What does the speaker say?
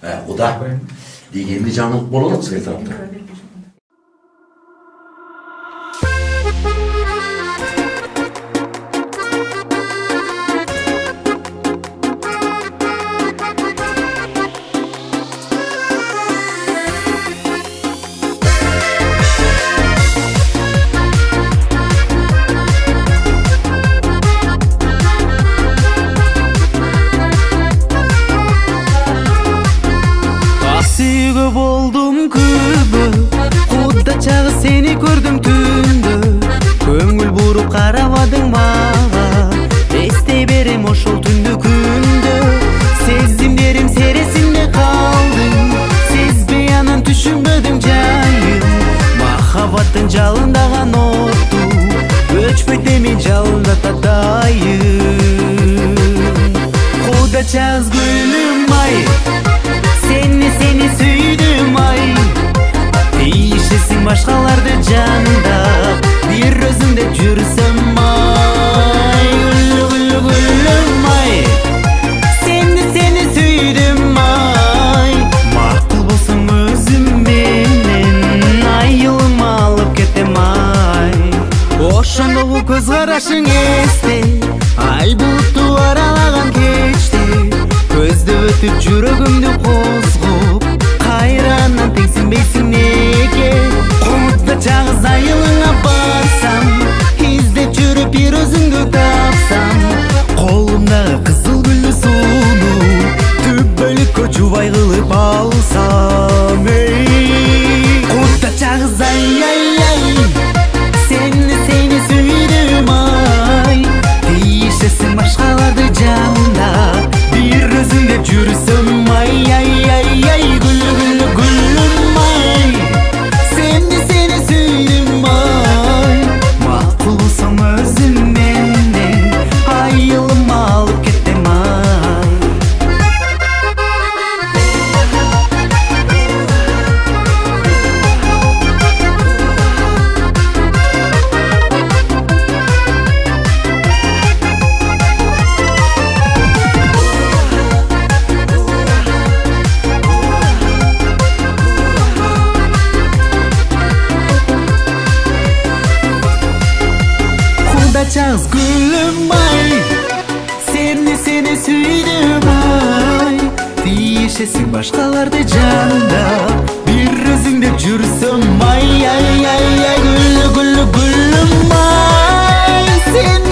Куда дегенде жаңылык болот силер тарапта. Болдum күбө Куда чагы сени көрдүм түндө Көңүл буруп карабадың мага Эстей берем ошол түндү күндө Сезимдерим сересинде калдың Сезбей анан түшүнбөдүң жайын Махаббаттын жалындаган отту Өчпөйт эми жалындата дайым Куда чагыз гүлүм ай Seni süydüm ay Değişesin başkalarda canda Bir özümde cürsem ay Güllü güllü güllüm ay Seni süydüm ay Makul bolsun özüm menen Ay yılımı alıp ketem ay Oşondoğu көз карашың эсте Ay buluttu aralagan keçti Көздө өтүп жүрөгүмдү козгоп Кайранан теңсинбейсиң неге Куда чагыз айылыңа барсам Издеп жүрүп бир өзүңдү тапсам Колумдагы кызыл гүлдү сунуп Түбөлүккө жубай кылып алсам Куда чагыз ай Seni süydüm ay Değişesin başkalarda camda Bir özünde cürsüm ay Güllü güllü güllüm ay Seni süydüm ay Makul olsam özüm menden Ay yılımı alıp kettim ay Çağız gülüm ay Seni süydüm ay Değişesin başkalarda canında Bir özünde cürsüm ay Güllü güllü güllüm ay